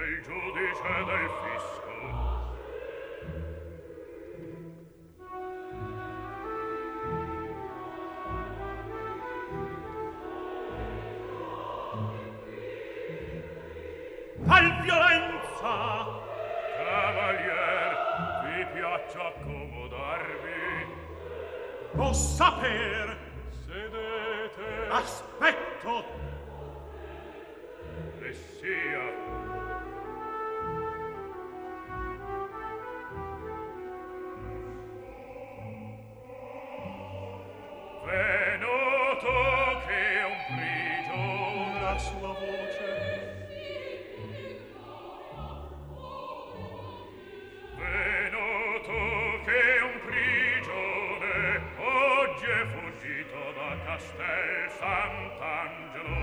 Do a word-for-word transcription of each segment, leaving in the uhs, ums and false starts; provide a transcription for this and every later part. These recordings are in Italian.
del giudice del fisco. Al violenza! Cavalier, vi piace accomodarvi? Può saper! Sedete. Aspetto! E sia. Venuto che un prigione La sua voce Venuto che un prigione oggi è fuggito da Castel Sant'Angelo.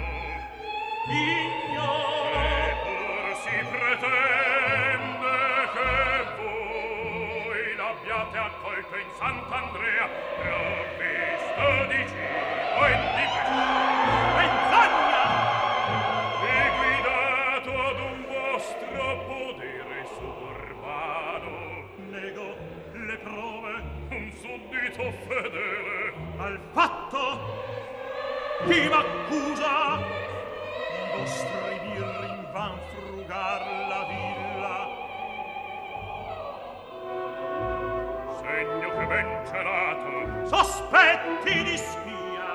ignoro E pur si pretende che voi l'abbiate accolto in Sant'Andrea, provvisto di cibo e di pesce, menzogna! e guidato ad un vostro podere suburbano. Nego le prove Un suddito fedele, al fatto chi m'accusa i vostri birri invan frugar la villa segno che ben celato, sospetti di spia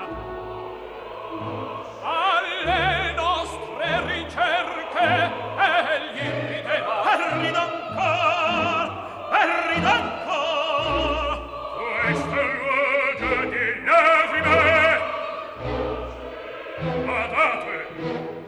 alle nostre ricerche egli rideva e rida ancor e rida ancor questo è il luogo di l'esime. Badate,